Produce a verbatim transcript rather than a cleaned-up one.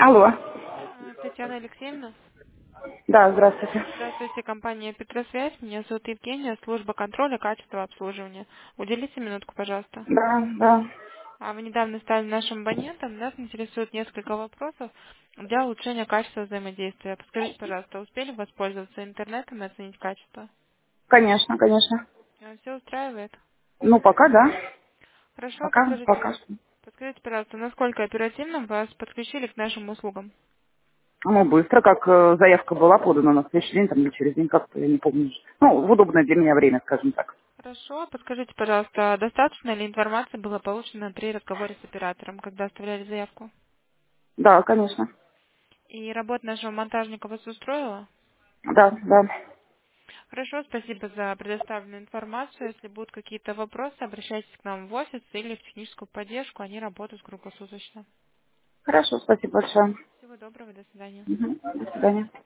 Алло. А, Татьяна Алексеевна. Да, здравствуйте. Здравствуйте, компания Петросвязь. Меня зовут Евгения, служба контроля качества обслуживания. Уделите минутку, пожалуйста. Да, да. А вы недавно стали нашим абонентом. Нас интересует несколько вопросов для улучшения качества взаимодействия. Подскажите, пожалуйста, успели воспользоваться интернетом и оценить качество? Конечно, конечно. Все устраивает? Ну, пока да. Хорошо, Пока, подскажите, пока что. подскажите, пожалуйста, насколько оперативно вас подключили к нашим услугам? Ну, быстро, как э, заявка была подана на следующий день, там, или через день, как-то, я не помню. Ну, в удобное для меня время, скажем так. Хорошо, подскажите, пожалуйста, достаточно ли информации было получено при разговоре с оператором, когда оставляли заявку? Да, конечно. И работа нашего монтажника вас устроила? Да, да. Хорошо, спасибо за предоставленную информацию. Если будут какие-то вопросы, обращайтесь к нам в офис или в техническую поддержку. Они работают круглосуточно. Хорошо, спасибо большое. Всего доброго, до свидания. Мгм. До свидания.